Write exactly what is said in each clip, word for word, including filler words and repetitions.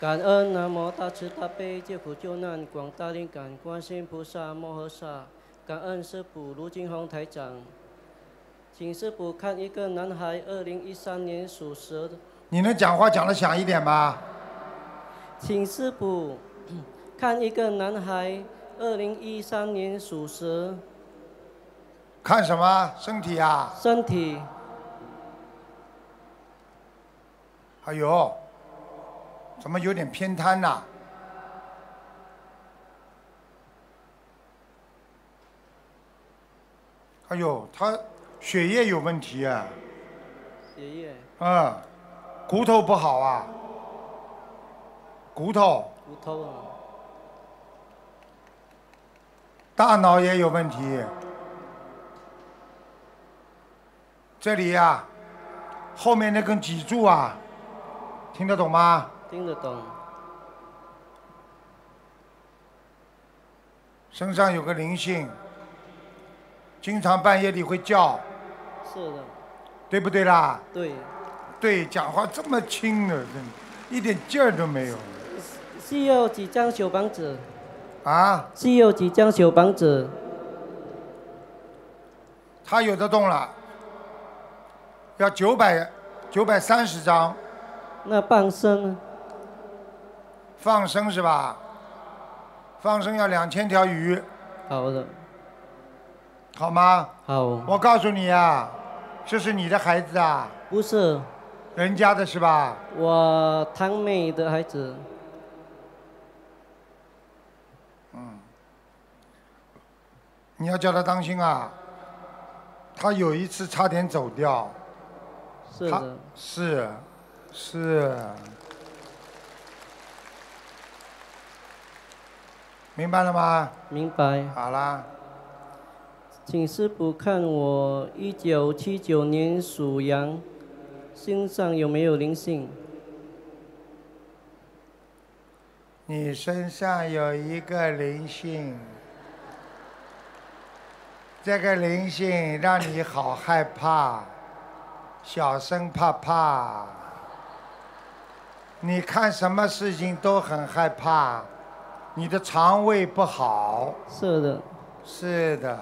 感恩南无大慈大悲救苦救难广大灵感观世音菩萨摩诃萨，感恩师父卢金红台长，请师父看一个男孩，二零一三年属蛇的。 你能讲话讲得响一点吗？ 请师父看一个男孩，二零一三年属蛇。 看什么？身体啊？ 身体。 哎呦，怎么有点偏瘫呐、哎呦，他血液有问题啊。 血液。 嗯，骨头不好啊。骨头。 骨头啊。 大脑也有问题。这里呀、啊，后面那根脊柱啊，听得懂吗？ 听得懂。 身上有个灵性，经常半夜里会叫。 是的。 对不对啦？ 对。 对，讲话这么轻的，真的，一点劲儿都没有。 需要几张小房子？ 啊？ 需要几张小房子？ 他有的动了，要九百九百三十张。 那放生呢？ 放生是吧？放生要两千条鱼。 好的。 好吗？ 好。 我告诉你啊，这是你的孩子啊。 不是。 人家的是吧？ 我堂妹的孩子。 嗯。你要叫他当心啊。他有一次差点走掉。 是的。 是，是。明白了吗？ 明白。 好啦。 请师父看我一九七九年属羊，身上有没有灵性？ 你身上有一个灵性，这个灵性让你好害怕，小生怕怕。你看什么事情都很害怕，你的肠胃不好。 是的。 是的。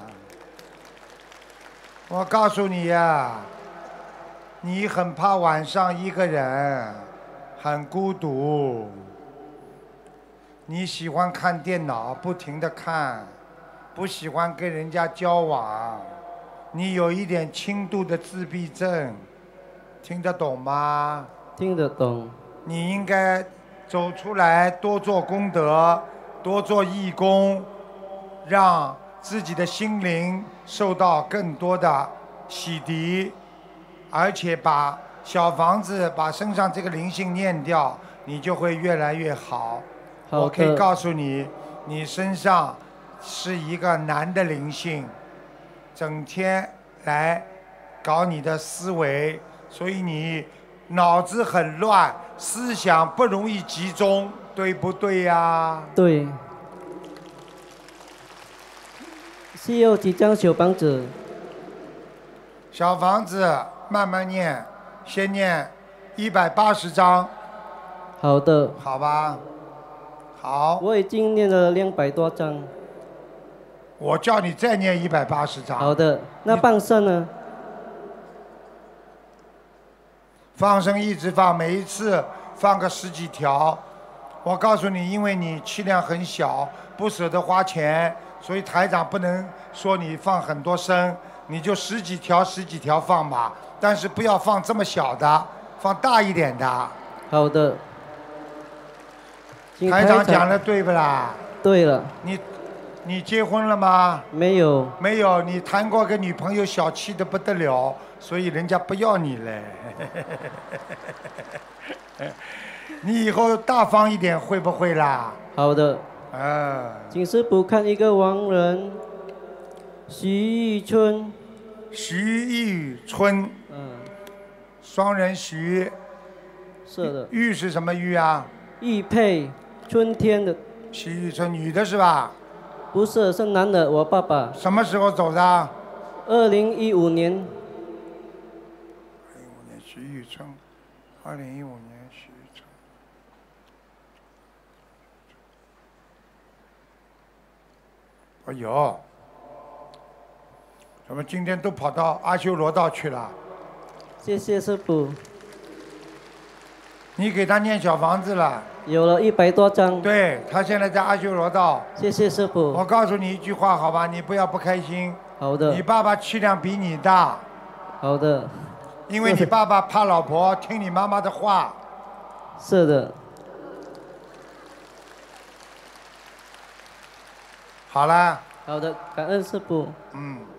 我告诉你呀，你很怕晚上一个人，很孤独。你喜欢看电脑，不停地看，不喜欢跟人家交往。你有一点轻度的自闭症，听得懂吗？ 听得懂。 你应该走出来，多做功德，多做义工，让自己的心灵受到更多的洗涤，而且把小房子把身上这个灵性念掉，你就会越来越好。 好的。 我可以告诉你，你身上是一个男的灵性，整天来搞你的思维，所以你脑子很乱，思想不容易集中，对不对呀？ 对。需要几张小房子？ 小房子慢慢念，先念一百八十章。 好的。 好吧。好。 我已经念了两百多张。 我叫你再念一百八十章。 好的。那放生呢？ 放生一直放，每一次放个十几条。我告诉你，因为你气量很小，不舍得花钱，所以台长不能说你放很多生，你就十几条十几条放吧，但是不要放这么小的，放大一点的。 好的。 台长讲的对不啦？ 对了。 你你结婚了吗？ 没有。 没有，你谈过个女朋友，小气的不得了，所以人家不要你嘞。你以后大方一点，会不会啦？ 好的。 啊。 请师父看一个亡人，徐玉春。 徐玉春。 嗯。 双人徐。 是的。 玉是什么玉啊？ 玉佩，春天的。 徐玉春，女的是吧？ 不是，是男的，我爸爸。 什么时候走的？ 二零一五年。 二零一五年徐玉春，二零一五年徐玉春。 哎呦，怎么今天都跑到阿修罗道去了？ 谢谢师傅。 你给他念小房子了？ 有了一百多张。 对，他现在在阿修罗道。 谢谢师傅。 我告诉你一句话，好吧，你不要不开心。 好的。 你爸爸气量比你大。 好的。 因为你爸爸怕老婆，听你妈妈的话。 是的。 好了。 好的，感恩师傅。 嗯。